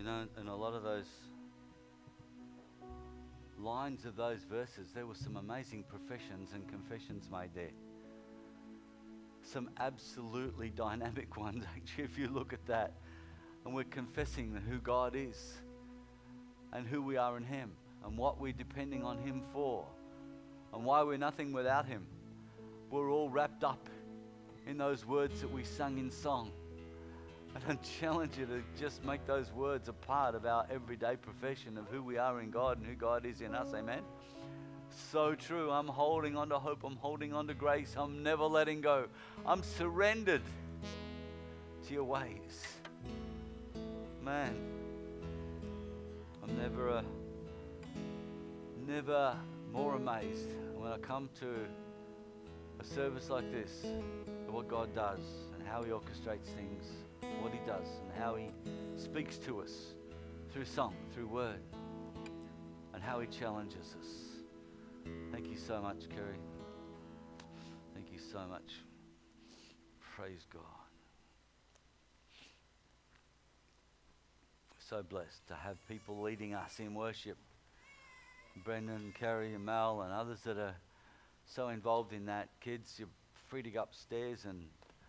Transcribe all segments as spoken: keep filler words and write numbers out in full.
know, in a lot of those lines of those verses, there were some amazing professions and confessions made there. Some absolutely dynamic ones, actually, if you look at that. And we're confessing who God is and who we are in Him and what we're depending on Him for and why we're nothing without Him. We're all wrapped up in those words that we sung in song. And I challenge you to just make those words a part of our everyday profession of who we are in God and who God is in us. Amen? So true. I'm holding on to hope. I'm holding on to grace. I'm never letting go. I'm surrendered to your ways. Man, I'm never, uh, never more amazed when I come to a service like this at what God does and how He orchestrates things, what He does and how He speaks to us through song, through word, and how He challenges us. Thank you so much, Kerry. Thank you so much. Praise God. So blessed to have people leading us in worship. Brendan, Kerry, and Mel, and others that are so involved in that. Kids, you're free to go upstairs and,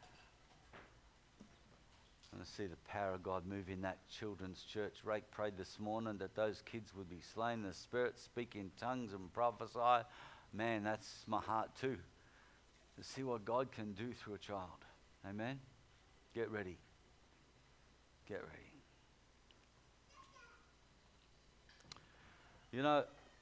and see the power of God move in that children's church. Rake prayed this morning that those kids would be slain in the Spirit, speak in tongues and prophesy. Man, that's my heart too. To see what God can do through a child. Amen? Get ready. Get ready. You know,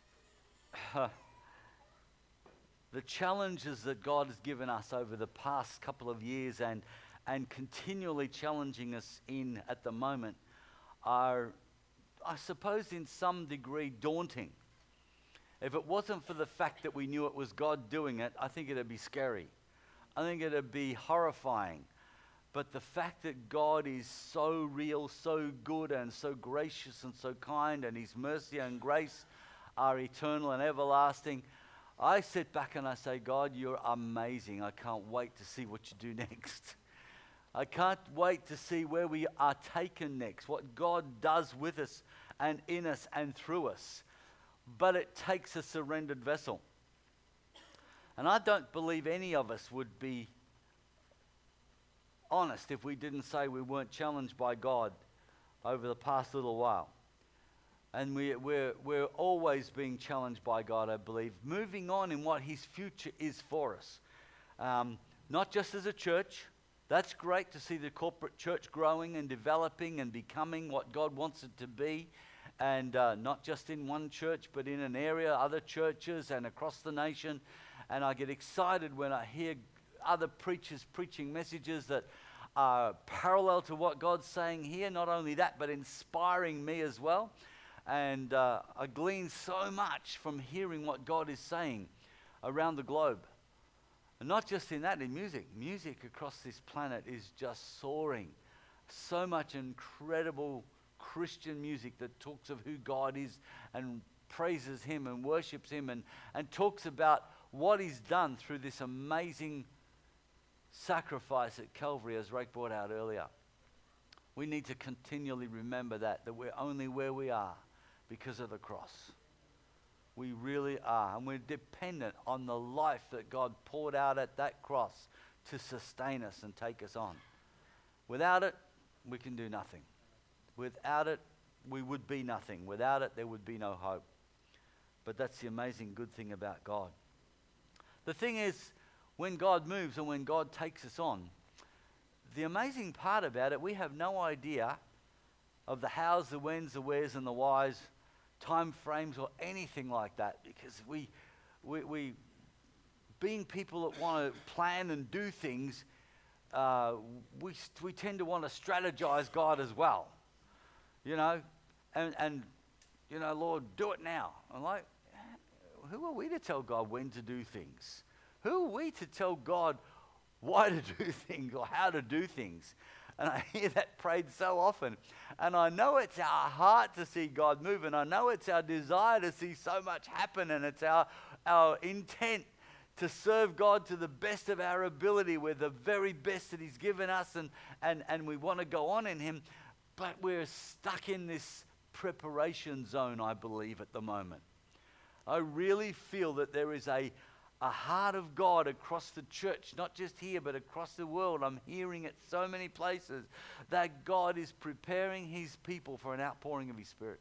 the challenges that God has given us over the past couple of years and, and continually challenging us in at the moment are, I suppose, in some degree daunting. If it wasn't for the fact that we knew it was God doing it, I think it'd be scary. I think it'd be horrifying. But the fact that God is so real, so good, and so gracious and so kind, and His mercy and grace are eternal and everlasting, I sit back and I say, God, you're amazing. I can't wait to see what you do next. I can't wait to see where we are taken next, what God does with us and in us and through us. But it takes a surrendered vessel. And I don't believe any of us would be honest if we didn't say we weren't challenged by God over the past little while. And we, we're, we're always being challenged by God, I believe, moving on in what His future is for us. Um, not just as a church. That's great to see the corporate church growing and developing and becoming what God wants it to be. And uh, not just in one church, but in an area, other churches and across the nation. And I get excited when I hear other preachers preaching messages that are parallel to what God's saying here. Not only that, but inspiring me as well. And uh, I glean so much from hearing what God is saying around the globe. And not just in that, in music. Music across this planet is just soaring. So much incredible Christian music that talks of who God is and praises Him and worships Him and, and talks about what He's done through this amazing sacrifice at Calvary, as Rake brought out earlier. We need to continually remember that, that we're only where we are because of the cross. We really are. And we're dependent on the life that God poured out at that cross to sustain us and take us on. Without it, we can do nothing. Without it, we would be nothing. Without it, there would be no hope. But that's the amazing good thing about God. The thing is, when God moves and when God takes us on, the amazing part about it, we have no idea of the hows, the whens, the wheres, and the whys, time frames, or anything like that, because we, we, we being people that want to plan and do things, uh, we we tend to want to strategize God as well, you know, and and you know, Lord, do it now. I'm like, who are we to tell God when to do things? Who are we to tell God why to do things or how to do things? And I hear that prayed so often. And I know it's our heart to see God move. And I know it's our desire to see so much happen. And it's our, our intent to serve God to the best of our ability with the very best that He's given us. And, and, and we want to go on in Him. But we're stuck in this preparation zone, I believe, at the moment. I really feel that there is a, a heart of God across the church, not just here, but across the world. I'm hearing it so many places, that God is preparing his people for an outpouring of his Spirit.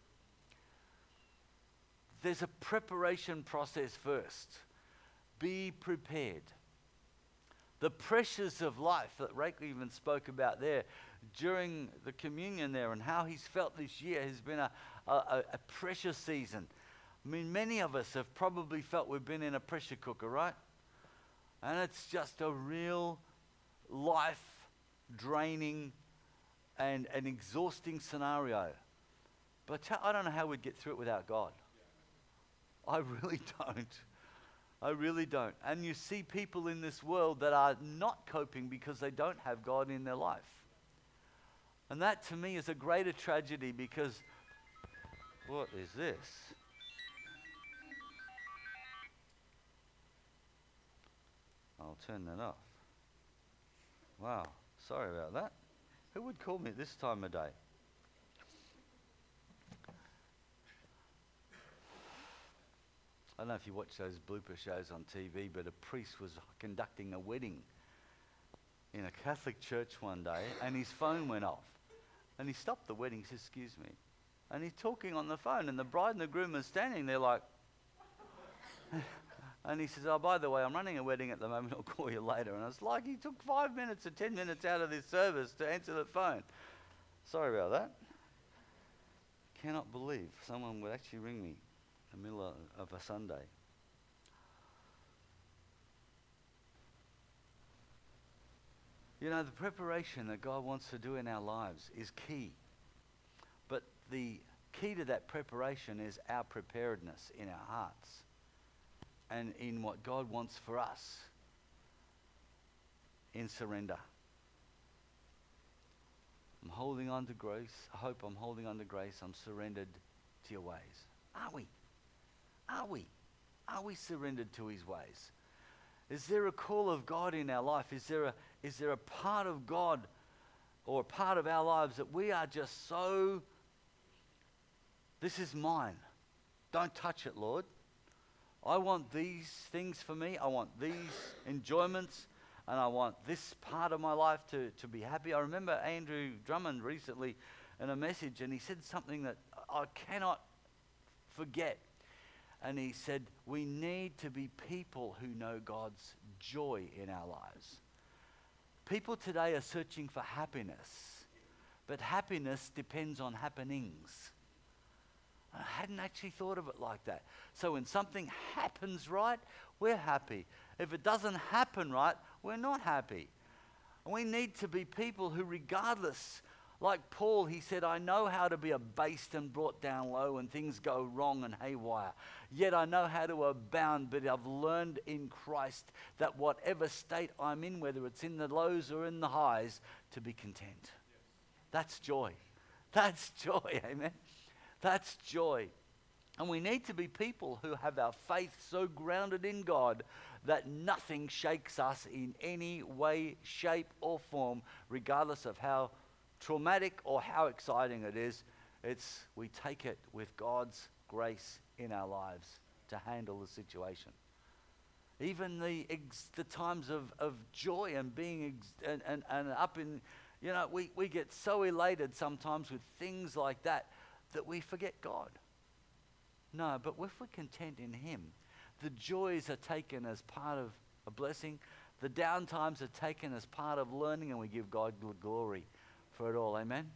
There's a preparation process first. Be prepared. The pressures of life that Rake even spoke about there during the communion there, and how he's felt this year has been a, a, a pressure season. I mean, many of us have probably felt we've been in a pressure cooker, right? And it's just a real life-draining and an exhausting scenario. But I don't know how we'd get through it without God. I really don't. I really don't. And you see people in this world that are not coping because they don't have God in their life. And that to me is a greater tragedy, because what is this? I'll turn that off. Wow, sorry about that. Who would call me at this time of day? I don't know if you watch those blooper shows on T V, but a priest was conducting a wedding in a Catholic church one day, and his phone went off. And he stopped the wedding. He said, "Excuse me." And he's talking on the phone, and the bride and the groom are standing there like... And he says, "Oh, by the way, I'm running a wedding at the moment. I'll call you later." And it's like he took five minutes or ten minutes out of this service to answer the phone. Sorry about that. Cannot believe someone would actually ring me in the middle of a Sunday. You know, the preparation that God wants to do in our lives is key. But the key to that preparation is our preparedness in our hearts and in what God wants for us in surrender. I'm holding on to grace. I hope I'm holding on to grace. I'm surrendered to your ways. Are we? Are we? Are we surrendered to his ways? Is there a call of God in our life? Is there a, is there a part of God or a part of our lives that we are just so, this is mine. Don't touch it, Lord. I want these things for me. I want these enjoyments, and I want this part of my life to, to be happy. I remember Andrew Drummond recently in a message, and he said something that I cannot forget. And he said, we need to be people who know God's joy in our lives. People today are searching for happiness, but happiness depends on happenings. I hadn't actually thought of it like that. So when something happens right, we're happy. If it doesn't happen right, we're not happy. And we need to be people who, regardless, like Paul, he said, I know how to be abased and brought down low when things go wrong and haywire. Yet I know how to abound, but I've learned in Christ that whatever state I'm in, whether it's in the lows or in the highs, to be content. Yes. That's joy. That's joy, amen? That's joy. And we need to be people who have our faith so grounded in God that nothing shakes us in any way, shape, or form, regardless of how traumatic or how exciting it is. It's we take it with God's grace in our lives to handle the situation. Even the ex- the times of, of joy and being ex- and, and, and up in, you know, we, we get so elated sometimes with things like that that we forget God. No, but if we're content in him, the joys are taken as part of a blessing. The down times are taken as part of learning, and we give God the glory for it all. Amen?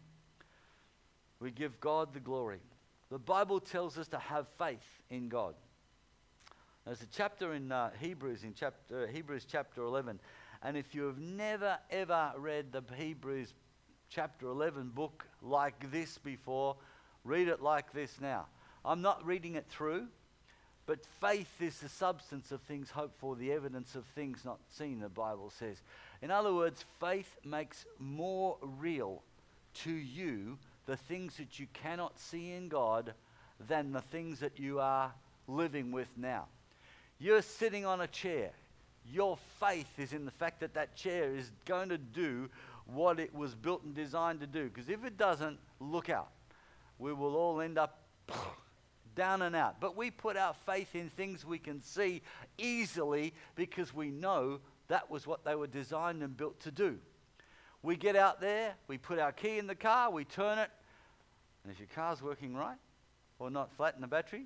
We give God the glory. The Bible tells us to have faith in God. There's a chapter in uh, Hebrews, in chapter Hebrews chapter eleven, and if you have never ever read the Hebrews chapter eleven book like this before, read it like this now. I'm not reading it through, but faith is the substance of things hoped for, the evidence of things not seen, the Bible says. In other words, faith makes more real to you the things that you cannot see in God than the things that you are living with now. You're sitting on a chair. Your faith is in the fact that that chair is going to do what it was built and designed to do. Because if it doesn't, look out. We will all end up down and out. But we put our faith in things we can see easily because we know that was what they were designed and built to do. We get out there, we put our key in the car, we turn it, and if your car's working right, or not flat in the battery,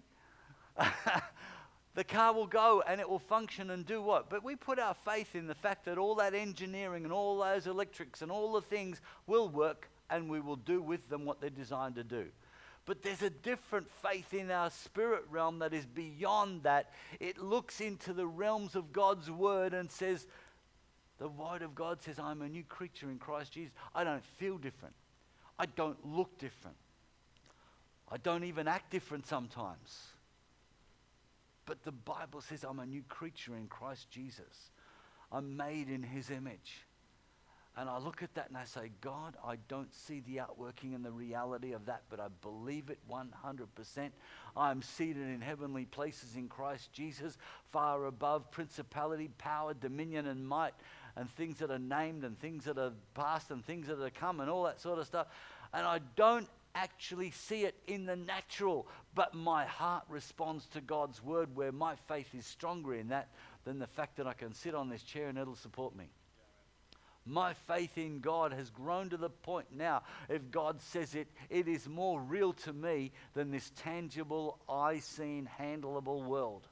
the car will go and it will function and do what? But we put our faith in the fact that all that engineering and all those electrics and all the things will work and we will do with them what they're designed to do. But there's a different faith in our spirit realm that is beyond that. It looks into the realms of God's word and says, the word of God says, I'm a new creature in Christ Jesus. I don't feel different. I don't look different. I don't even act different sometimes. But the Bible says I'm a new creature in Christ Jesus. I'm made in his image. And I look at that and I say, God, I don't see the outworking and the reality of that, but I believe it one hundred percent. I'm seated in heavenly places in Christ Jesus, far above principality, power, dominion, and might, and things that are named and things that are past and things that are to come and all that sort of stuff. And I don't actually see it in the natural, but my heart responds to God's word, where my faith is stronger in that than the fact that I can sit on this chair and it'll support me. My faith in God has grown to the point now, if God says it, it is more real to me than this tangible, eye-seen, handleable world.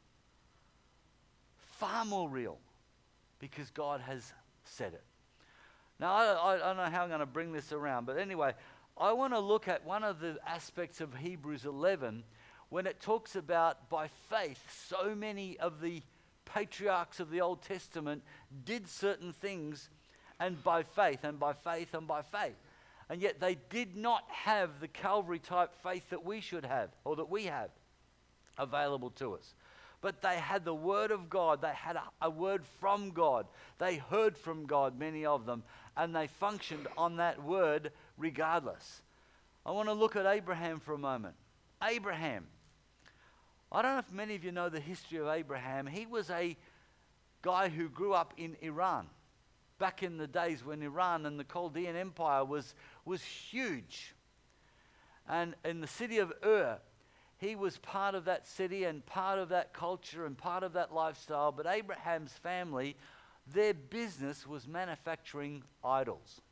Far more real, because God has said it. Now, I, I, I don't know how I'm going to bring this around, but anyway, I want to look at one of the aspects of Hebrews eleven when it talks about by faith, so many of the patriarchs of the Old Testament did certain things, and by faith, and by faith, and by faith. And yet they did not have the Calvary type faith that we should have, or that we have available to us. But they had the word of God. They had a, a word from God. They heard from God, many of them, and they functioned on that word regardless. I want to look at Abraham for a moment. Abraham. I don't know if many of you know the history of Abraham. He was a guy who grew up in Iran, back in the days when Iran and the Chaldean Empire was, was huge. And in the city of Ur, he was part of that city and part of that culture and part of that lifestyle. But Abraham's family, their business was manufacturing idols.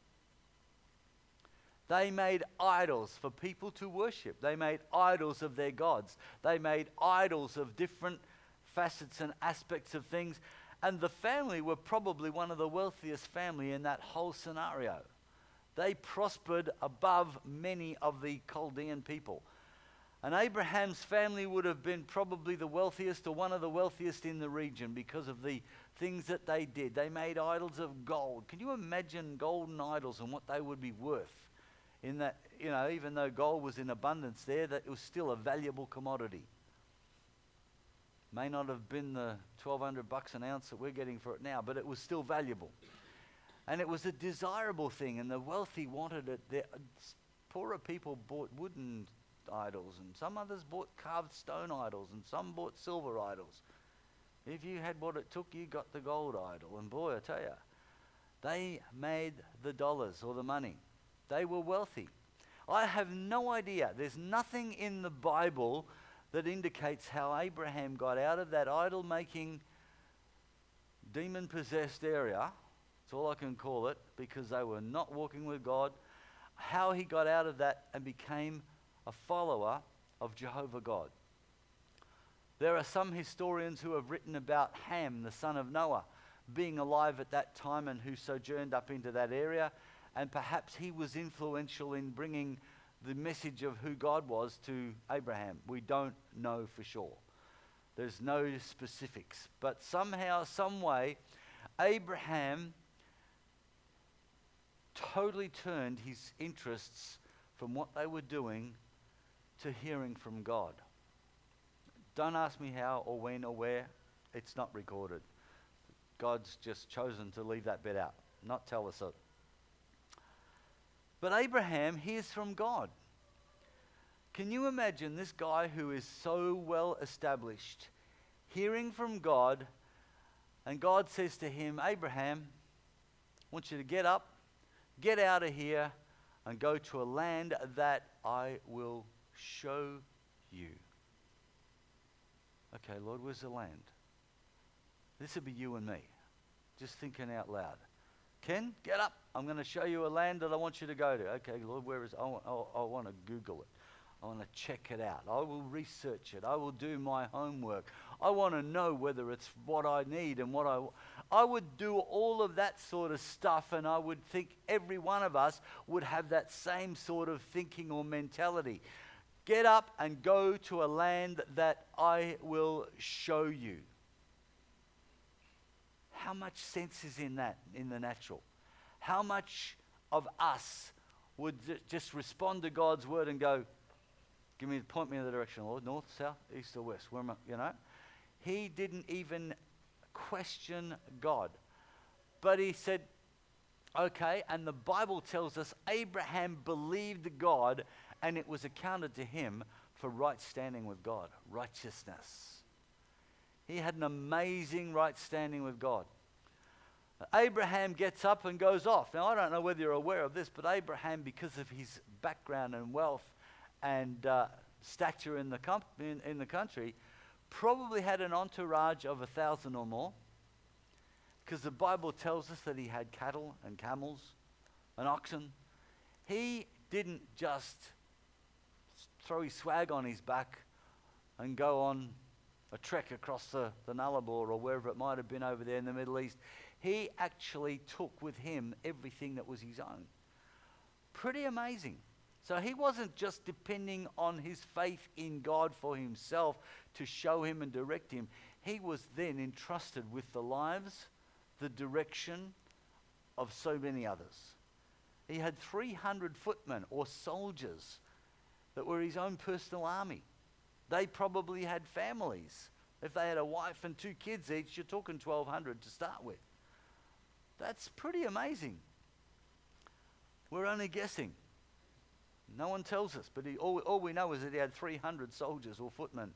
They made idols for people to worship. They made idols of their gods. They made idols of different facets and aspects of things. And the family were probably one of the wealthiest family in that whole scenario. They prospered above many of the Chaldean people. And Abraham's family would have been probably the wealthiest, or one of the wealthiest in the region, because of the things that they did. They made idols of gold. Can you imagine golden idols and what they would be worth? In that, you know, even though gold was in abundance there, that it was still a valuable commodity. May not have been the twelve hundred bucks an ounce that we're getting for it now, but it was still valuable. And it was a desirable thing, and the wealthy wanted it. The poorer people bought wooden idols, and some others bought carved stone idols, and some bought silver idols. If you had what it took, you got the gold idol. And boy, I tell you, they made the dollars or the money. They were wealthy. I have no idea. There's nothing in the Bible that indicates how Abraham got out of that idol-making, demon-possessed area. That's all I can call it, because they were not walking with God. How he got out of that and became a follower of Jehovah God. There are some historians who have written about Ham, the son of Noah, being alive at that time and who sojourned up into that area. And perhaps he was influential in bringing the message of who God was to Abraham. We don't know for sure. There's no specifics. But somehow, some way, Abraham totally turned his interests from what they were doing to hearing from God. Don't ask me how or when or where. It's not recorded. God's just chosen to leave that bit out, not tell us it. But Abraham hears from God. Can you imagine this guy who is so well established, hearing from God, and God says to him, Abraham, I want you to get up, get out of here and go to a land that I will show you. Okay, Lord, where's the land? This would be you and me, just thinking out loud. Ken, get up. I'm going to show you a land that I want you to go to. Okay, Lord, where is it? I want, I, I want to Google it. I want to check it out. I will research it. I will do my homework. I want to know whether it's what I need and what I... I would do all of that sort of stuff, and I would think every one of us would have that same sort of thinking or mentality. Get up and go to a land that I will show you. How much sense is in that, in the natural? How much of us would just respond to God's word and go, give me, point me in the direction, Lord, north, south, east or west, where am I, you know? He didn't even question God. But he said, okay, and the Bible tells us Abraham believed God and it was accounted to him for right standing with God, righteousness. He had an amazing right standing with God. Abraham gets up and goes off. Now, I don't know whether you're aware of this, but Abraham, because of his background and wealth and uh, stature in the, com- in, in the country, probably had an entourage of a thousand or more, because the Bible tells us that he had cattle and camels and oxen. He didn't just throw his swag on his back and go on a trek across the, the Nullarbor or wherever it might have been over there in the Middle East. He actually took with him everything that was his own. Pretty amazing. So he wasn't just depending on his faith in God for himself to show him and direct him. He was then entrusted with the lives, the direction of so many others. He had three hundred footmen or soldiers that were his own personal army. They probably had families. If they had a wife and two kids each, you're talking twelve hundred to start with. That's pretty amazing. We're only guessing. No one tells us, but he, all, all we know is that he had three hundred soldiers or footmen.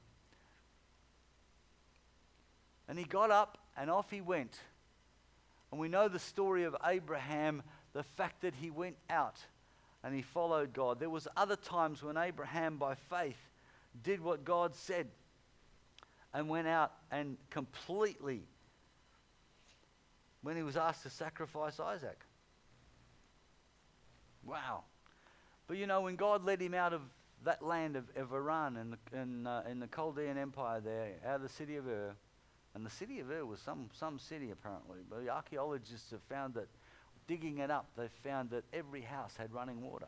And he got up and off he went. And we know the story of Abraham, the fact that he went out and he followed God. There was other times when Abraham, by faith, did what God said and went out and completely, when he was asked to sacrifice Isaac. Wow. But you know, when God led him out of that land of, of Iran and the, in, uh, in the Chaldean Empire there, out of the city of Ur, and the city of Ur was some, some city apparently, but the archaeologists have found that, digging it up, they found that every house had running water.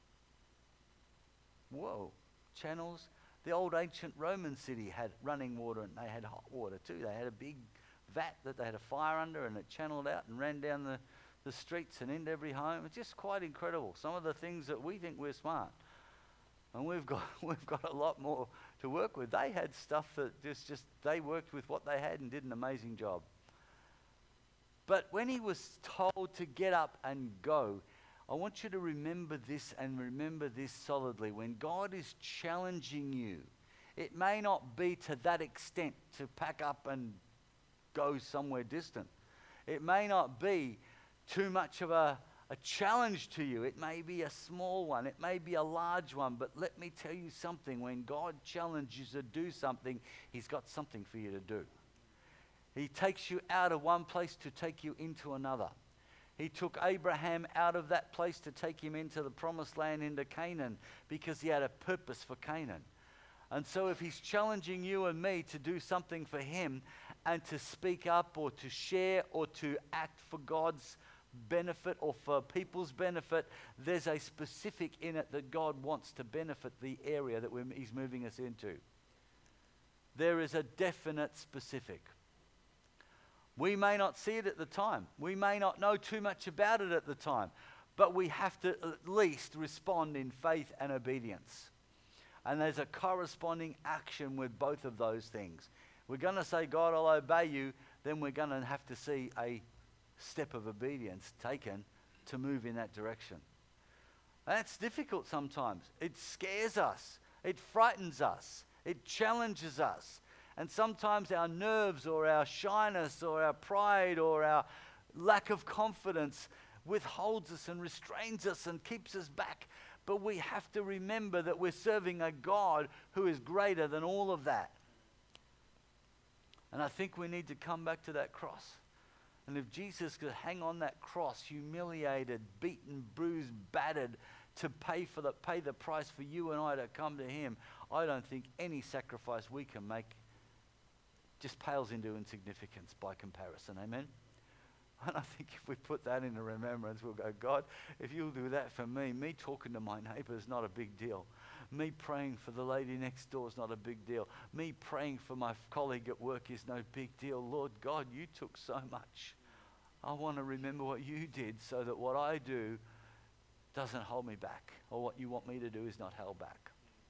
Whoa. Channels. The old ancient Roman city had running water, and they had hot water too. They had a big vat that they had a fire under, and it channeled out and ran down the, the streets and into every home. It's just quite incredible. Some of the things that we think we're smart, and we've got we've got a lot more to work with. They had stuff that just, just they worked with what they had and did an amazing job. But when he was told to get up and go, I want you to remember this and remember this solidly. When God is challenging you, it may not be to that extent to pack up and go somewhere distant. It may not be too much of a, a challenge to you. It may be a small one. It may be a large one. But let me tell you something. When God challenges you to do something, he's got something for you to do. He takes you out of one place to take you into another. He took Abraham out of that place to take him into the promised land, into Canaan, because he had a purpose for Canaan. And so if he's challenging you and me to do something for him and to speak up or to share or to act for God's benefit or for people's benefit, there's a specific in it that God wants to benefit the area that we're, he's moving us into. There is a definite specific. We may not see it at the time. We may not know too much about it at the time. But we have to at least respond in faith and obedience. And there's a corresponding action with both of those things. We're going to say, God, I'll obey you. Then we're going to have to see a step of obedience taken to move in that direction. And that's difficult sometimes. It scares us. It frightens us. It challenges us. And sometimes our nerves or our shyness or our pride or our lack of confidence withholds us and restrains us and keeps us back. But we have to remember that we're serving a God who is greater than all of that. And I think we need to come back to that cross. And if Jesus could hang on that cross, humiliated, beaten, bruised, battered, to pay for the pay the price for you and I to come to him, I don't think any sacrifice we can make just pales into insignificance by comparison. Amen? And I think if we put that into remembrance, we'll go, God, if you'll do that for me, me talking to my neighbour is not a big deal. Me praying for the lady next door is not a big deal. Me praying for my colleague at work is no big deal. Lord God, you took so much. I want to remember what you did so that what I do doesn't hold me back, or what you want me to do is not held back.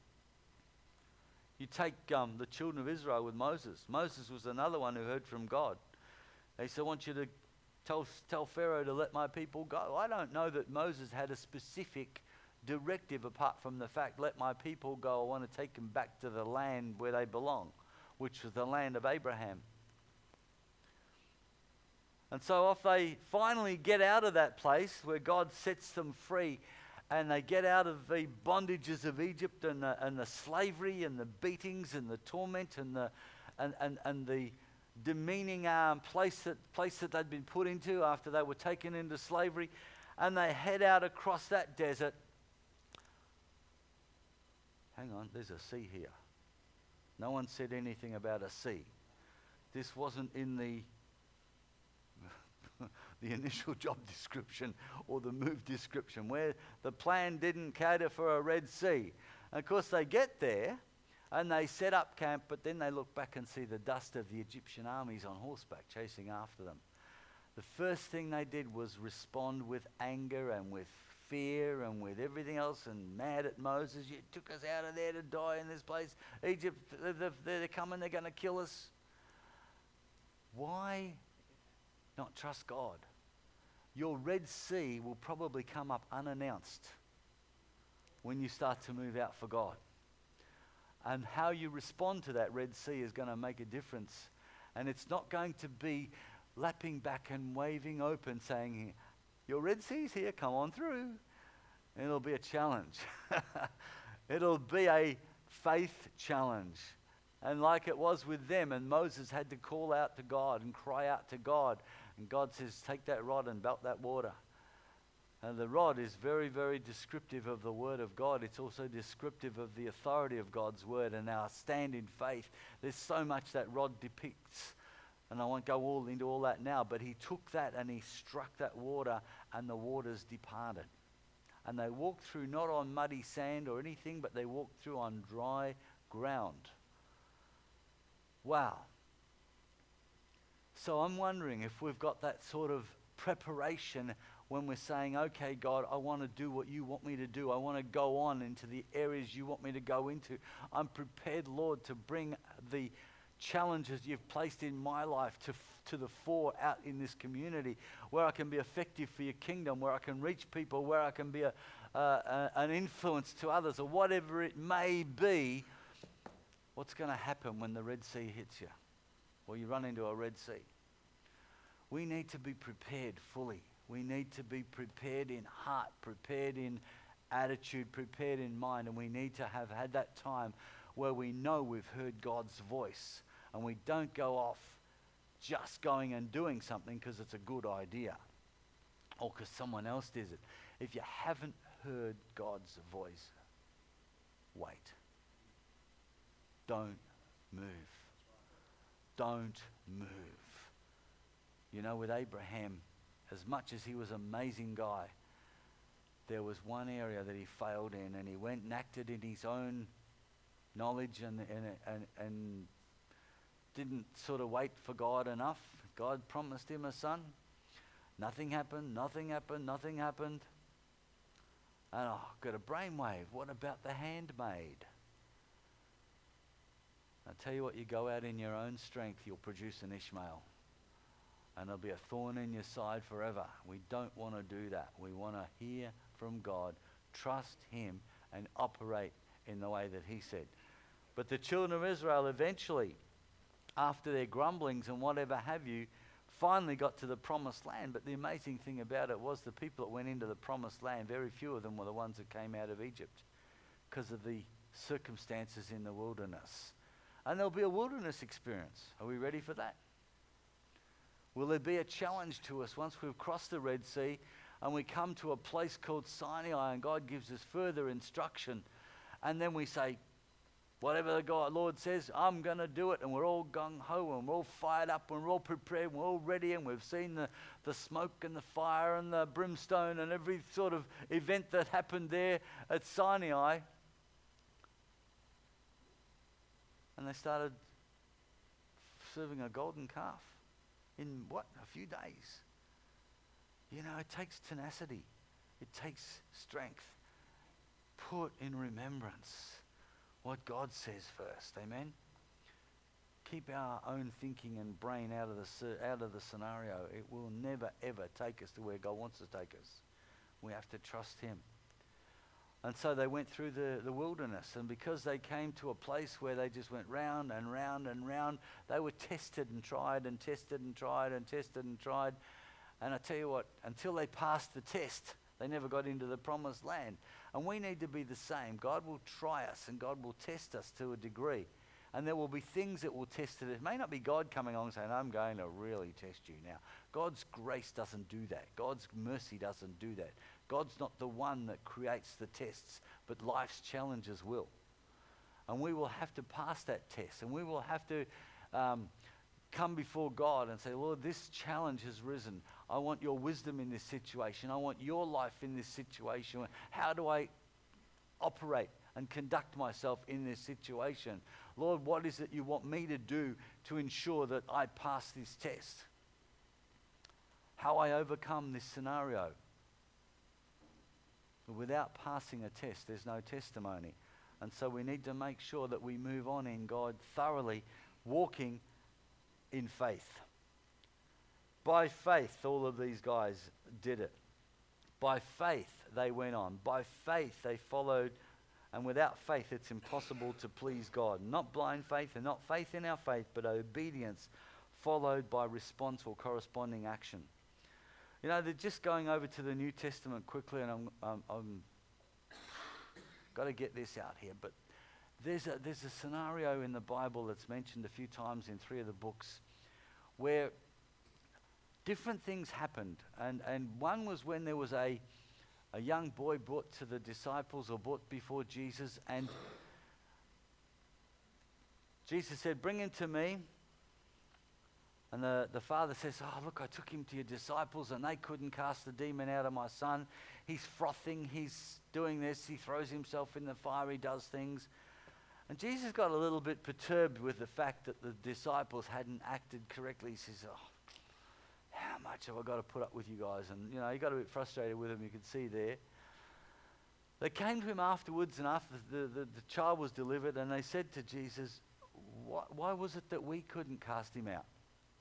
You take um, the children of Israel with Moses. Moses was another one who heard from God. He said, I want you to Tell, tell Pharaoh to let my people go. I don't know that Moses had a specific directive apart from the fact, let my people go. I want to take them back to the land where they belong, which was the land of Abraham. And so off they finally get out of that place where God sets them free, and they get out of the bondages of Egypt and the, and the slavery and the beatings and the torment and the and, and, and the demeaning um, place that place that they'd been put into after they were taken into slavery, and they head out across that desert. Hang on, there's a sea here. No one said anything about a sea. This wasn't in the the initial job description or the move description, where the plan didn't cater for a Red Sea. And of course they get there, and they set up camp, but then they look back and see the dust of the Egyptian armies on horseback chasing after them. The first thing they did was respond with anger and with fear and with everything else, and mad at Moses. You took us out of there to die in this place. Egypt, they're, they're coming, they're going to kill us. Why not trust God? Your Red Sea will probably come up unannounced when you start to move out for God. And how you respond to that Red Sea is going to make a difference. And it's not going to be lapping back and waving open saying, your Red Sea's here, come on through. It'll be a challenge. It'll be a faith challenge. And like it was with them, and Moses had to call out to God and cry out to God. And God says, take that rod and belt that water. And the rod is very, very descriptive of the word of God. It's also descriptive of the authority of God's word and our stand in faith. There's so much that rod depicts. And I won't go all into all that now, but he took that and he struck that water, and the waters departed. And they walked through not on muddy sand or anything, but they walked through on dry ground. Wow. So I'm wondering if we've got that sort of preparation when we're saying, okay, God, I want to do what you want me to do. I want to go on into the areas you want me to go into. I'm prepared, Lord, to bring the challenges you've placed in my life to, to the fore out in this community, where I can be effective for your kingdom, where I can reach people, where I can be a, uh, a, an influence to others, or whatever it may be. What's going to happen when the Red Sea hits you? Or you run into a Red Sea? We need to be prepared fully. We need to be prepared in heart, prepared in attitude, prepared in mind, and we need to have had that time where we know we've heard God's voice, and we don't go off just going and doing something because it's a good idea or because someone else did it. If you haven't heard God's voice, wait. Don't move. Don't move. You know, with Abraham, as much as he was an amazing guy, there was one area that he failed in, and he went and acted in his own knowledge and, and, and, and didn't sort of wait for God enough. God promised him a son. Nothing happened, nothing happened, nothing happened. And oh, got a brainwave. What about the handmaid? I tell you what, you go out in your own strength, you'll produce an Ishmael. And there'll be a thorn in your side forever. We don't want to do that. We want to hear from God, trust him, and operate in the way that he said. But the children of Israel eventually, after their grumblings and whatever have you, finally got to the promised land. But the amazing thing about it was the people that went into the promised land, very few of them were the ones that came out of Egypt because of the circumstances in the wilderness. And there'll be a wilderness experience. Are we ready for that? Will there be a challenge to us once we've crossed the Red Sea and we come to a place called Sinai and God gives us further instruction, and then we say, whatever the God, Lord says, I'm going to do it, and we're all gung-ho and we're all fired up and we're all prepared and we're all ready, and we've seen the, the smoke and the fire and the brimstone and every sort of event that happened there at Sinai. And they started serving a golden calf in what? A few days. You know, it takes tenacity. It takes strength. Put in remembrance what God says first. Amen? Keep our own thinking and brain out of the out of the scenario. It will never, ever take us to where God wants to take us. We have to trust Him. And so they went through the, the wilderness, and because they came to a place where they just went round and round and round, they were tested and tried and tested and tried and tested and tried. And I tell you what, until they passed the test, they never got into the promised land. And we need to be the same. God will try us and God will test us to a degree. And there will be things that will test it. It may not be God coming along saying, I'm going to really test you now. God's grace doesn't do that. God's mercy doesn't do that. God's not the one that creates the tests, but life's challenges will. And we will have to pass that test, and we will have to um, come before God and say, Lord, this challenge has risen. I want your wisdom in this situation. I want your life in this situation. How do I operate and conduct myself in this situation? Lord, what is it you want me to do to ensure that I pass this test? How I overcome this scenario. But without passing a test, there's no testimony. And so we need to make sure that we move on in God thoroughly, walking in faith. By faith, all of these guys did it. By faith, they went on. By faith, they followed. And without faith, it's impossible to please God. Not blind faith and not faith in our faith, but obedience followed by response or corresponding action. You know, they're just going over to the New Testament quickly, and I'm, I'm, I'm got to get this out here. But there's a, there's a scenario in the Bible that's mentioned a few times in three of the books where different things happened. And, and one was when there was a, a young boy brought to the disciples or brought before Jesus, and Jesus said, bring him to me. And the, the father says, oh, look, I took him to your disciples and they couldn't cast the demon out of my son. He's frothing, he's doing this, he throws himself in the fire, he does things. And Jesus got a little bit perturbed with the fact that the disciples hadn't acted correctly. He says, oh, how much have I got to put up with you guys? And, you know, he got a bit frustrated with them, you could see there. They came to him afterwards, and after the, the, the child was delivered, and they said to Jesus, why, why was it that we couldn't cast him out?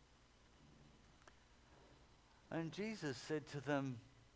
And Jesus said to them,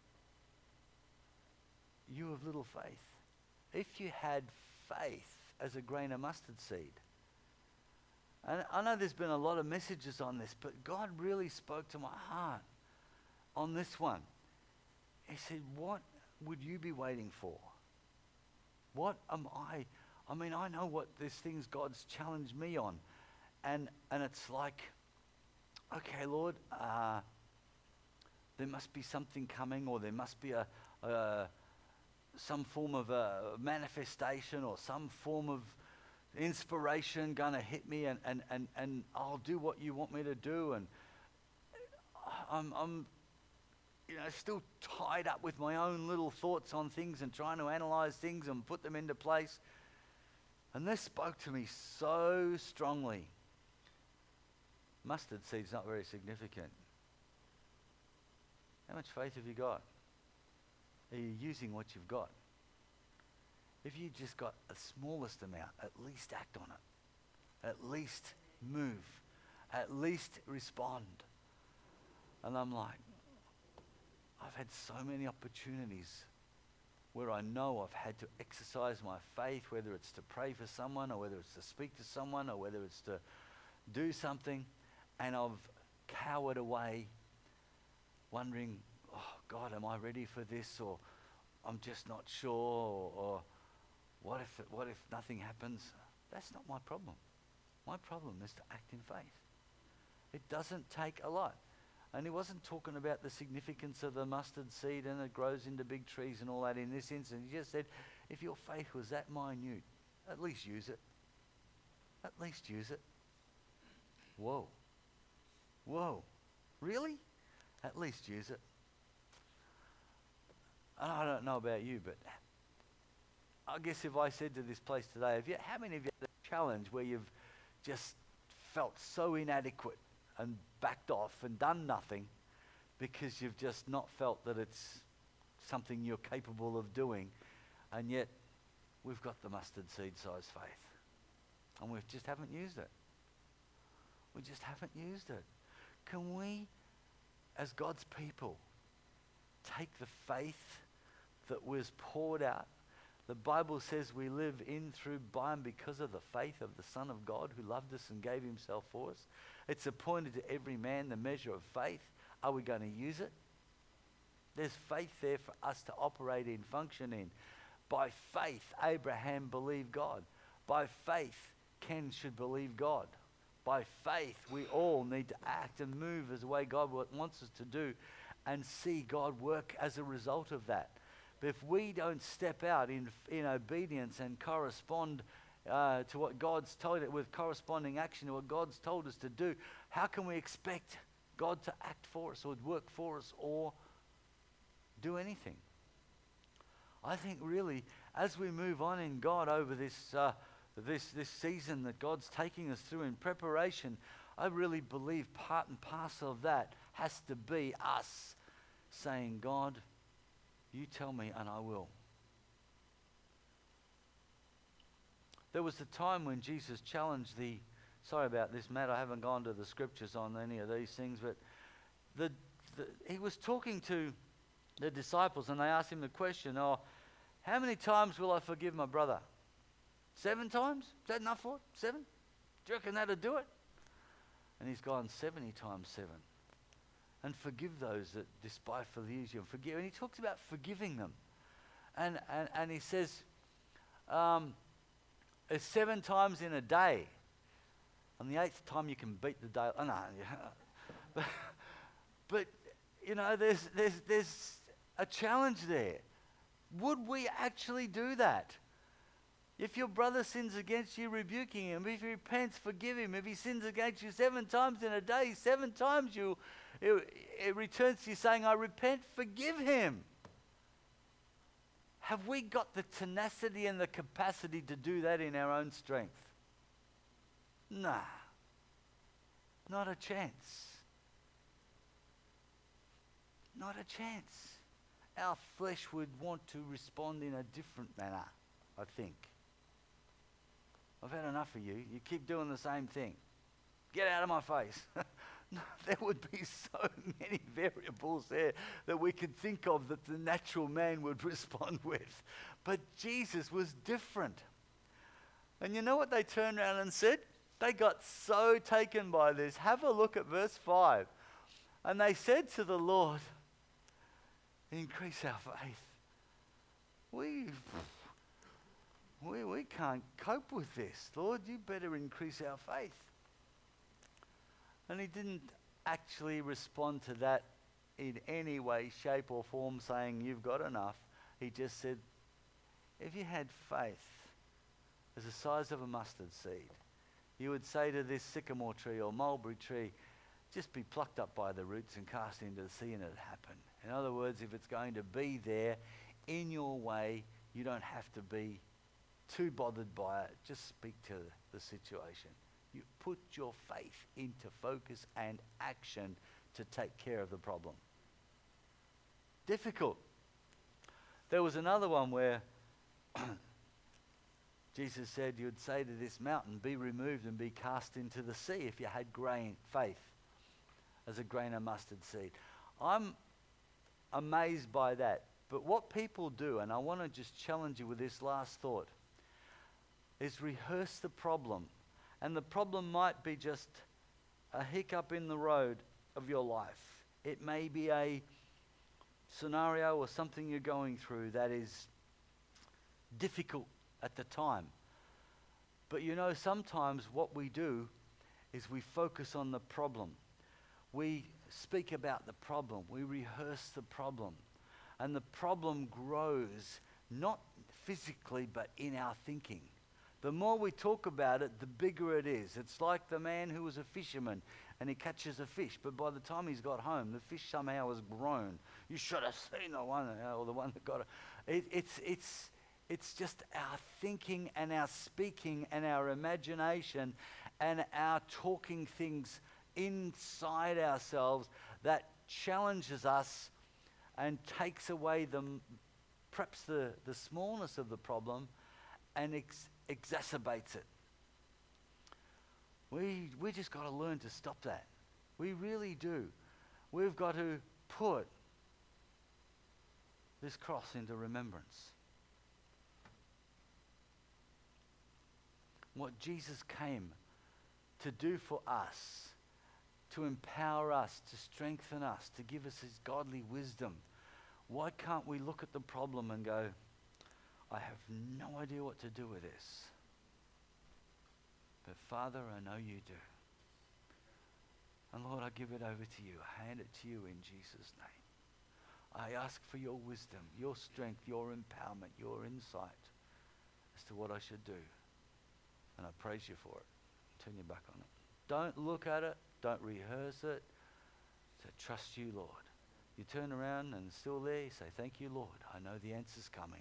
you of little faith. If you had faith as a grain of mustard seed. And I know there's been a lot of messages on this, but God really spoke to my heart on this one. He said, what would you be waiting for? What am I? I mean, I know what these things God's challenged me on. And and it's like, okay, Lord, uh, there must be something coming, or there must be a, a some form of a manifestation or some form of inspiration going to hit me, and, and, and, and I'll do what you want me to do. And I'm, I'm you know, still tied up with my own little thoughts on things and trying to analyze things and put them into place. And this spoke to me so strongly. Mustard seed's not very significant. How much faith have you got? Are you using what you've got? If you just got the smallest amount, at least act on it. At least move. At least respond. And I'm like, I've had so many opportunities where I know I've had to exercise my faith, whether it's to pray for someone, or whether it's to speak to someone, or whether it's to do something, and I've cowered away, wondering, oh God, am I ready for this? Or I'm just not sure, or, or what if it, what if nothing happens? That's not my problem. My problem is to act in faith. It doesn't take a lot. And he wasn't talking about the significance of the mustard seed and it grows into big trees and all that in this instance. He just said, if your faith was that minute, at least use it. At least use it. Whoa. Whoa. Really? At least use it. And I don't know about you, but I guess if I said to this place today, have you, how many of you had a challenge where you've just felt so inadequate and backed off and done nothing because you've just not felt that it's something you're capable of doing, and yet we've got the mustard seed size faith and we just haven't used it. We just haven't used it. Can we, as God's people, take the faith that was poured out? The Bible says we live in, through, by and because of the faith of the Son of God who loved us and gave himself for us. It's appointed to every man the measure of faith. Are we going to use it? There's faith there for us to operate in, function in. By faith, Abraham believed God. By faith, Ken should believe God. By faith, we all need to act and move as the way God wants us to do and see God work as a result of that. But if we don't step out in in obedience and correspond uh, to what God's told it with corresponding action to what God's told us to do, how can we expect God to act for us or work for us or do anything? I think really, as we move on in God over this uh, this this season that God's taking us through in preparation, I really believe part and parcel of that has to be us saying, God, you tell me and I will. There was a time when Jesus challenged the, sorry about this, Matt, I haven't gone to the scriptures on any of these things, but the, the he was talking to the disciples and they asked him the question, oh, how many times will I forgive my brother? Seven times? Is that enough for it? Seven? Do you reckon that'll do it? And he's gone seventy times seven. And forgive those that despitefully use you. And forgive. And he talks about forgiving them. And and, and he says, um, it's seven times in a day. On the eighth time you can beat the day. Oh, no. but, but, you know, there's there's there's a challenge there. Would we actually do that? If your brother sins against you, rebuking him. If he repents, forgive him. If he sins against you seven times in a day, seven times you, it, it returns to you saying, I repent, forgive him. Have we got the tenacity and the capacity to do that in our own strength? Nah, not a chance. Not a chance. Our flesh would want to respond in a different manner, I think. I've had enough of you. You keep doing the same thing. Get out of my face. No, there would be so many variables there that we could think of that the natural man would respond with. But Jesus was different. And you know what they turned around and said? They got so taken by this. Have a look at verse five. And they said to the Lord, increase our faith. We... We, we can't cope with this. Lord, you better increase our faith. And he didn't actually respond to that in any way, shape or form saying, you've got enough. He just said, if you had faith as the size of a mustard seed, you would say to this sycamore tree or mulberry tree, just be plucked up by the roots and cast into the sea, and it'd happen. In other words, if it's going to be there in your way, you don't have to be too bothered by it. Just speak to the situation. You put your faith into focus and action to take care of the problem. Difficult. There was another one where Jesus said you'd say to this mountain, be removed and be cast into the sea if you had grain faith as a grain of mustard seed. I'm amazed by that. But what people do, and I want to just challenge you with this last thought, is rehearse the problem. And the problem might be just a hiccup in the road of your life. It may be a scenario or something you're going through that is difficult at the time. But you know, sometimes what we do is we focus on the problem. We speak about the problem. We rehearse the problem. And the problem grows, not physically, but in our thinking. The more we talk about it, the bigger it is. It's like the man who was a fisherman and he catches a fish, but by the time he's got home, the fish somehow has grown. You should have seen the one, or the one that got it. it it's, it's, it's just our thinking and our speaking and our imagination and our talking things inside ourselves that challenges us and takes away the, perhaps the, the smallness of the problem and ex- exacerbates it. We, we just got to learn to stop that. We really do. We've got to put this cross into remembrance. What Jesus came to do for us, to empower us, to strengthen us, to give us his godly wisdom. Why can't we look at the problem and go, I have no idea what to do with this. But Father, I know you do. And Lord, I give it over to you. I hand it to you in Jesus' name. I ask for your wisdom, your strength, your empowerment, your insight as to what I should do. And I praise you for it. Turn your back on it. Don't look at it. Don't rehearse it. So trust you, Lord. You turn around and still there, you say, thank you, Lord. I know the answer's coming.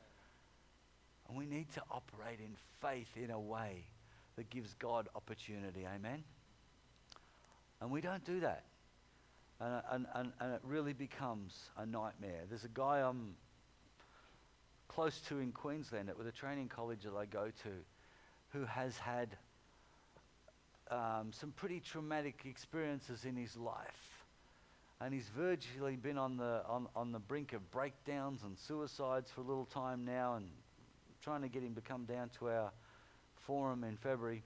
And we need to operate in faith in a way that gives God opportunity. Amen? And we don't do that. And, and, and, and it really becomes a nightmare. There's a guy I'm close to in Queensland at with a training college that I go to who has had um, some pretty traumatic experiences in his life. And he's virtually been on the, on, on the brink of breakdowns and suicides for a little time now, and trying to get him to come down to our forum in February.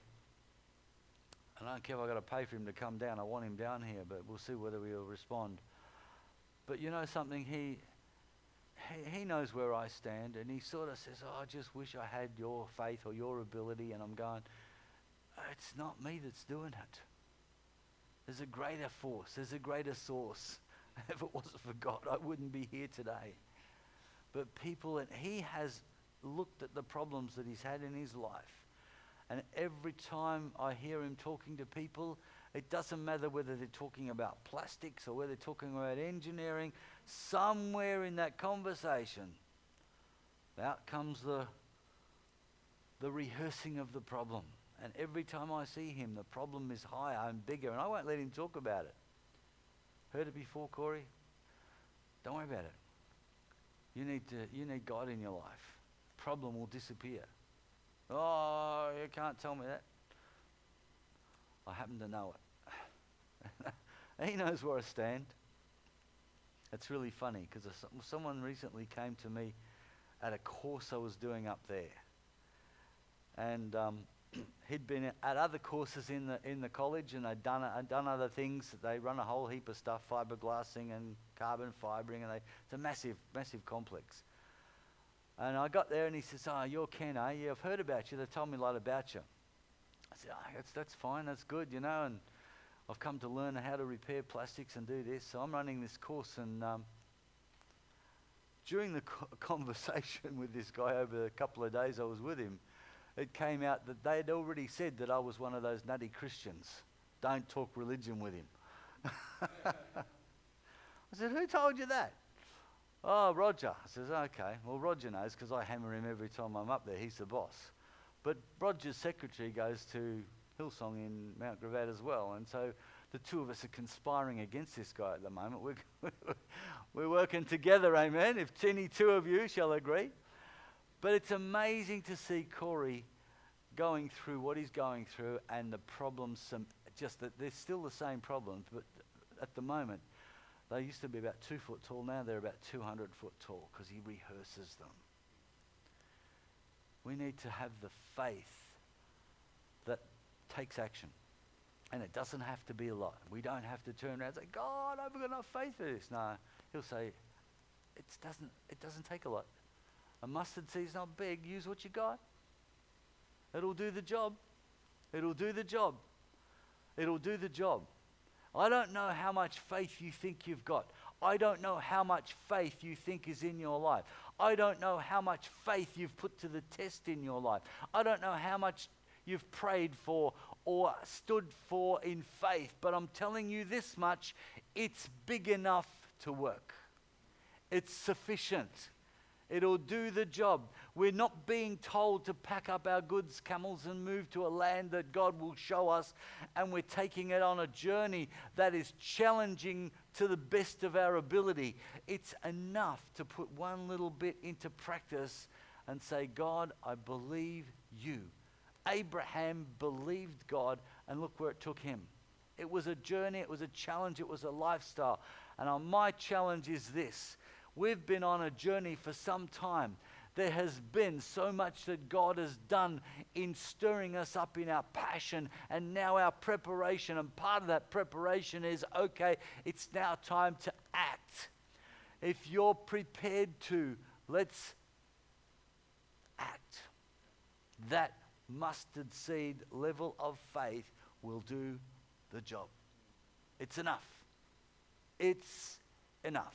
And I don't care if I've got to pay for him to come down. I want him down here, but we'll see whether he'll respond. But you know something? He, he, he knows where I stand, and he sort of says, oh, I just wish I had your faith or your ability. And I'm going, it's not me that's doing it. There's a greater force. There's a greater source. If it wasn't for God, I wouldn't be here today. But people, and he has looked at the problems that he's had in his life. And every time I hear him talking to people, it doesn't matter whether they're talking about plastics or whether they're talking about engineering, somewhere in that conversation, out comes the, the rehearsing of the problem. And every time I see him, the problem is higher and bigger, and I won't let him talk about it. Heard it before, Corey? Don't worry about it. You need to, you need God in your life. Problem will disappear. Oh, you can't tell me that. I happen to know it. He knows where I stand. It's really funny because someone recently came to me at a course I was doing up there. And um, he'd been at other courses in the in the college, and they'd done uh, done other things. They run a whole heap of stuff, fiberglassing and carbon fibering, and they, it's a massive, massive complex. And I got there, and he says, "Oh, you're Ken, eh? Yeah, I've heard about you. They told me a lot about you." I said, "Oh, that's that's fine. That's good, you know." And I've come to learn how to repair plastics and do this. So I'm running this course, and um, during the co- conversation with this guy over a couple of days I was with him, it came out that they had already said that I was one of those nutty Christians. Don't talk religion with him. I said, "Who told you that?" "Oh, Roger." I says, "Okay, well, Roger knows because I hammer him every time I'm up there. He's the boss." But Roger's secretary goes to Hillsong in Mount Gravatt as well, and so the two of us are conspiring against this guy at the moment. We're, we're working together, amen, if any two of you shall agree. But it's amazing to see Corey going through what he's going through, and the problems, some, just that they're still the same problems, but at the moment, they used to be about two foot tall. Now they're about two hundred foot tall because he rehearses them. We need to have the faith that takes action. And it doesn't have to be a lot. We don't have to turn around and say, God, I've got enough faith for this. No, he'll say, it doesn't, it doesn't take a lot. A mustard seed's not big. Use what you got. It'll do the job. It'll do the job. It'll do the job. I don't know how much faith you think you've got. I don't know how much faith you think is in your life. I don't know how much faith you've put to the test in your life. I don't know how much you've prayed for or stood for in faith, but I'm telling you this much, it's big enough to work. It's sufficient. It'll do the job. We're not being told to pack up our goods, camels, and move to a land that God will show us, and we're taking it on a journey that is challenging to the best of our ability. It's enough to put one little bit into practice and say, God, I believe you. Abraham believed God, and look where it took him. It was a journey, it was a challenge, it was a lifestyle. And uh, my challenge is this. We've been on a journey for some time. There has been so much that God has done in stirring us up in our passion and now our preparation. And part of that preparation is, okay, it's now time to act. If you're prepared to, let's act. That mustard seed level of faith will do the job. It's enough. It's enough.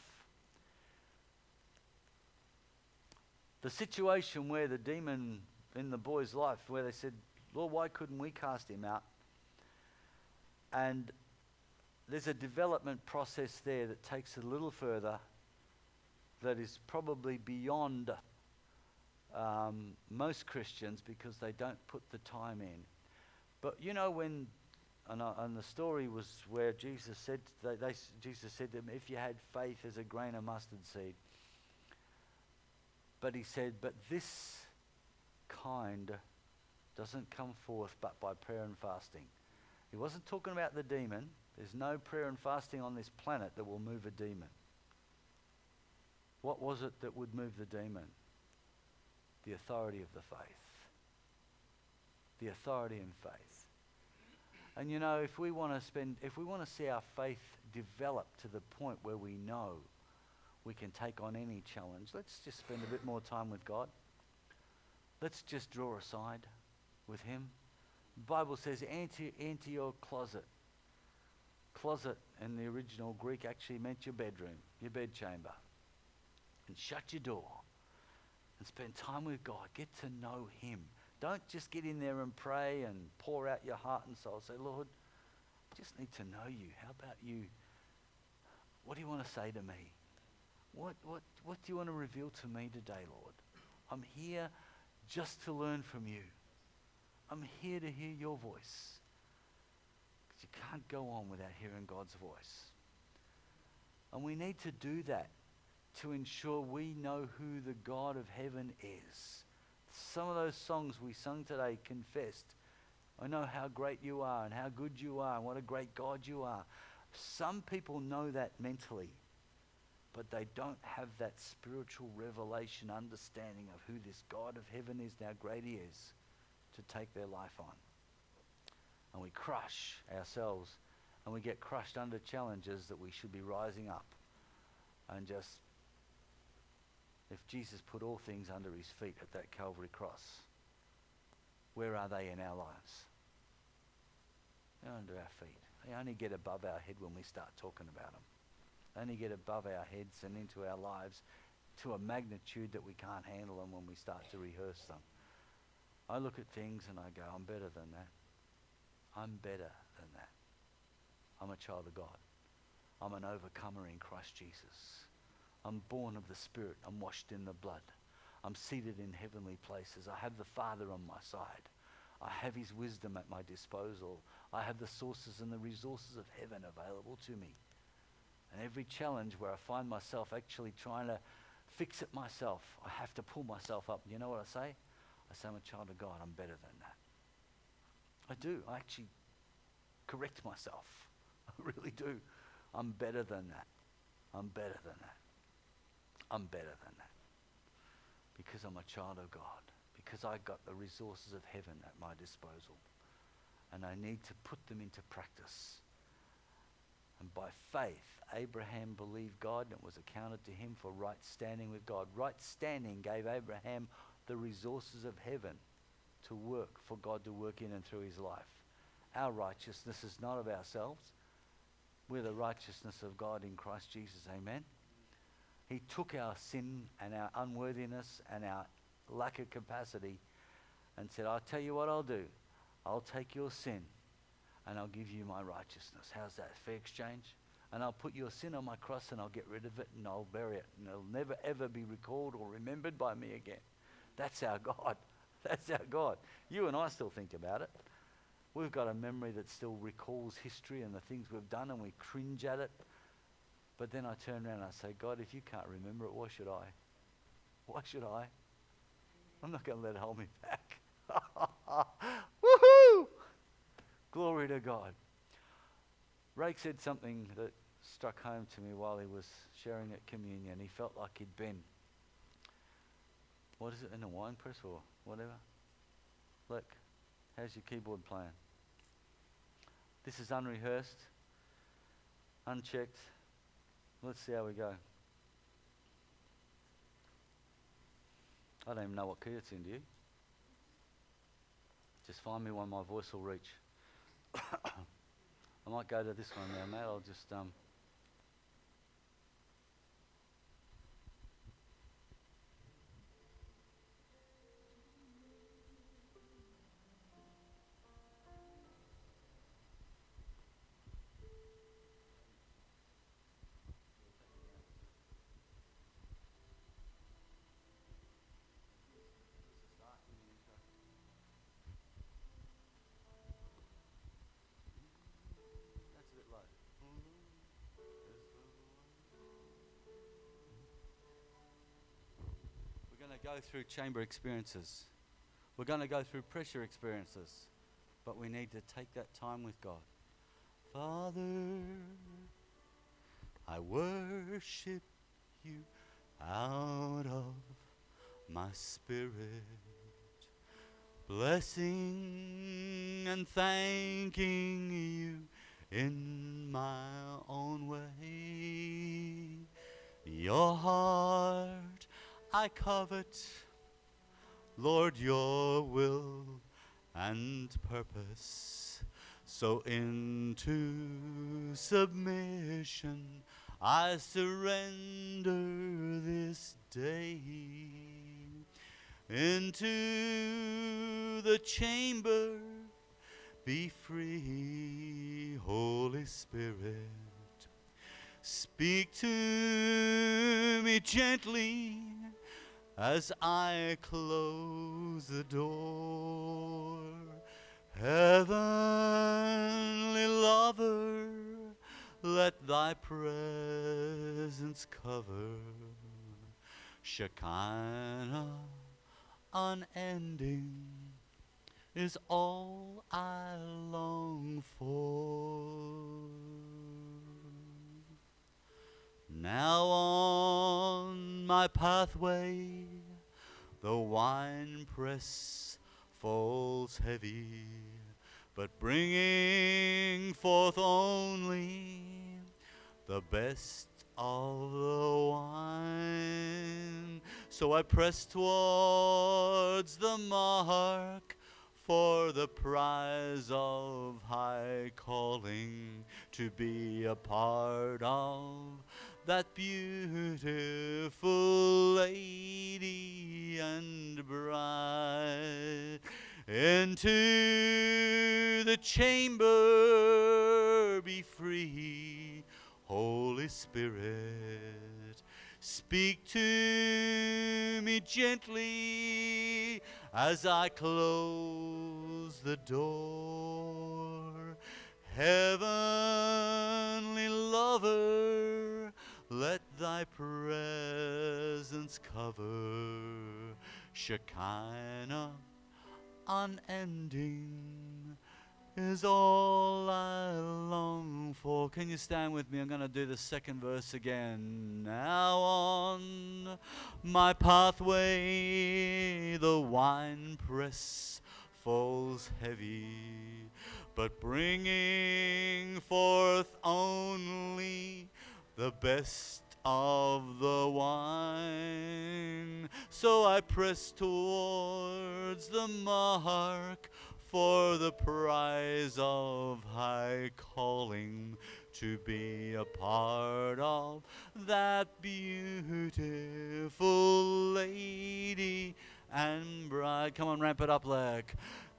The situation where the demon in the boy's life, where they said, Lord, why couldn't we cast him out? And there's a development process there that takes a little further, that is probably beyond um, most Christians because they don't put the time in. But you know when, and, uh, and the story was where Jesus said, they, they, Jesus said to them, if you had faith as a grain of mustard seed. But he said, but this kind doesn't come forth but by prayer and fasting. He wasn't talking about the demon. There's no prayer and fasting on this planet that will move a demon. What was it that would move the demon? The authority of the faith. The authority in faith. And you know, if we want to spend, if we want to see our faith develop to the point where we know we can take on any challenge, let's just spend a bit more time with God. Let's just draw aside with him. The Bible says, enter, enter your closet. Closet in the original Greek actually meant your bedroom, your bedchamber. And shut your door and spend time with God. Get to know him. Don't just get in there and pray and pour out your heart and soul. Say, Lord, I just need to know you. How about you? What do you want to say to me? What, what, what do you want to reveal to me today, Lord? I'm here just to learn from you. I'm here to hear your voice. Because you can't go on without hearing God's voice. And we need to do that to ensure we know who the God of heaven is. Some of those songs we sung today confessed, I know how great you are and how good you are and what a great God you are. Some people know that mentally, but they don't have that spiritual revelation understanding of who this God of heaven is and how great he is to take their life on. And we crush ourselves and we get crushed under challenges that we should be rising up and just, if Jesus put all things under his feet at that Calvary cross, where are they in our lives? They're under our feet. They only get above our head when we start talking about them. They only get above our heads and into our lives to a magnitude that we can't handle them when we start to rehearse them. I look at things and I go, I'm better than that. I'm better than that. I'm a child of God. I'm an overcomer in Christ Jesus. I'm born of the Spirit. I'm washed in the blood. I'm seated in heavenly places. I have the Father on my side. I have his wisdom at my disposal. I have the sources and the resources of heaven available to me. And every challenge where I find myself actually trying to fix it myself, I have to pull myself up. You know what I say? I say, I'm a child of God. I'm better than that. I do. I actually correct myself. I really do. I'm better than that. I'm better than that. I'm better than that. Because I'm a child of God. Because I got the resources of heaven at my disposal. and I need to put them into practice. And by faith, Abraham believed God, and it was accounted to him for right standing with God. Right standing gave Abraham the resources of heaven to work, for God to work in and through his life. Our righteousness is not of ourselves. We're the righteousness of God in Christ Jesus. Amen. He took our sin and our unworthiness and our lack of capacity and said, I'll tell you what I'll do. I'll take your sin and I'll give you my righteousness. How's that? Fair exchange? And I'll put your sin on my cross and I'll get rid of it and I'll bury it. And it'll never ever be recalled or remembered by me again. That's our God. That's our God. You and I still think about it. We've got a memory that still recalls history and the things we've done, and we cringe at it. But then I turn around and I say, God, if you can't remember it, why should I? Why should I? I'm not going to let it hold me back. Woohoo! Glory to God. Rake said something that struck home to me while he was sharing at communion. He felt like he'd been, what is it, in a wine press or whatever? Look, how's your keyboard playing? This is unrehearsed, unchecked. Let's see how we go. I don't even know what key it's in, do you? Just find me one my voice will reach. I might go to this one now, mate. I'll just... um. Go through chamber experiences. We're going to go through pressure experiences, but we need to take that time with God. Father, I worship you out of my spirit, blessing and thanking you in my own way. Your heart I covet, Lord, your will and purpose. So into submission I surrender this day. Into the chamber be free, Holy Spirit. Speak to me gently as I close the door. Heavenly lover, let thy presence cover. Shekinah unending is all I long for. Now on my pathway the winepress falls heavy, but bringing forth only the best of the wine. So I press towards the mark for the prize of high calling, to be a part of that beautiful lady and bride. Into the chamber be free, Holy Spirit. Speak to me gently as I close the door. Heavenly lover, let thy presence cover. Shekinah unending is all I long for. Can you stand with me? I'm going to do the second verse again. Now on my pathway the winepress falls heavy, but bringing forth only the best of the wine. So I press towards the mark for the prize of high calling, to be a part of that beautiful lady and bride. Come on, ramp it up, like.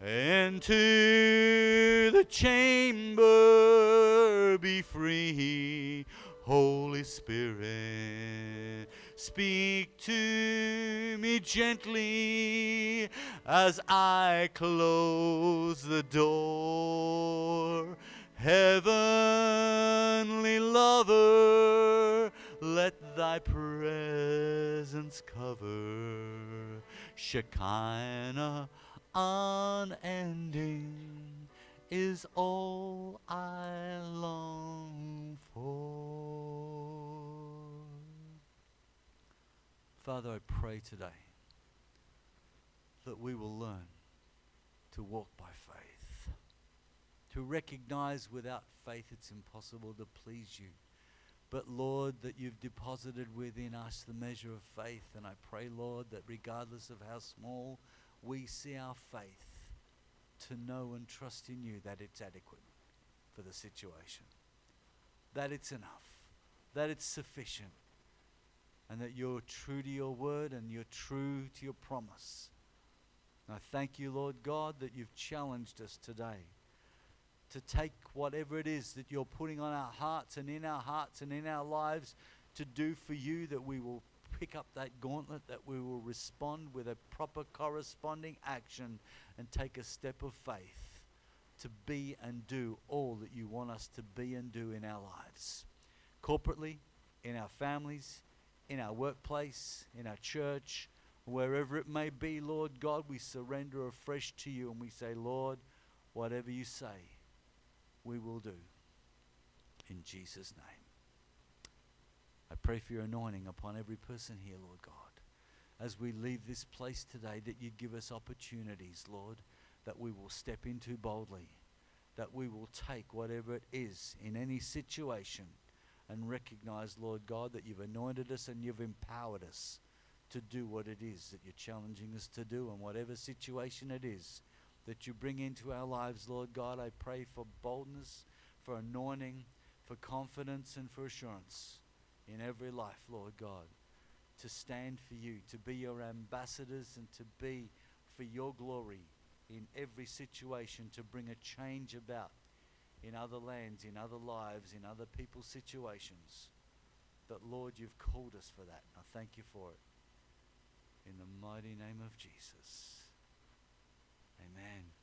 Into the chamber, be free, Holy Spirit. Speak to me gently as I close the door. Heavenly lover, let thy presence cover. Shekinah unending is all I long for. Father, I pray today that we will learn to walk by faith, to recognize without faith it's impossible to please you. But Lord, that you've deposited within us the measure of faith, and I pray, Lord, that regardless of how small we see our faith, to know and trust in you that it's adequate for the situation, that it's enough, that it's sufficient, and that you're true to your word and you're true to your promise. And I thank you, Lord God, that you've challenged us today to take whatever it is that you're putting on our hearts and in our hearts and in our lives to do for you, that we will pick up that gauntlet, that we will respond with a proper corresponding action and take a step of faith to be and do all that you want us to be and do in our lives. Corporately, in our families, in our workplace, in our church, wherever it may be, Lord God, we surrender afresh to you and we say, Lord, whatever you say, we will do. In Jesus' name. I pray for your anointing upon every person here, Lord God. As we leave this place today, that you give us opportunities, Lord, that we will step into boldly, that we will take whatever it is in any situation and recognize, Lord God, that you've anointed us and you've empowered us to do what it is that you're challenging us to do, and whatever situation it is that you bring into our lives, Lord God, I pray for boldness, for anointing, for confidence and for assurance in every life, Lord God, to stand for you, to be your ambassadors and to be for your glory in every situation, to bring a change about in other lands, in other lives, in other people's situations. That, Lord, you've called us for that. I thank you for it. In the mighty name of Jesus. Amen.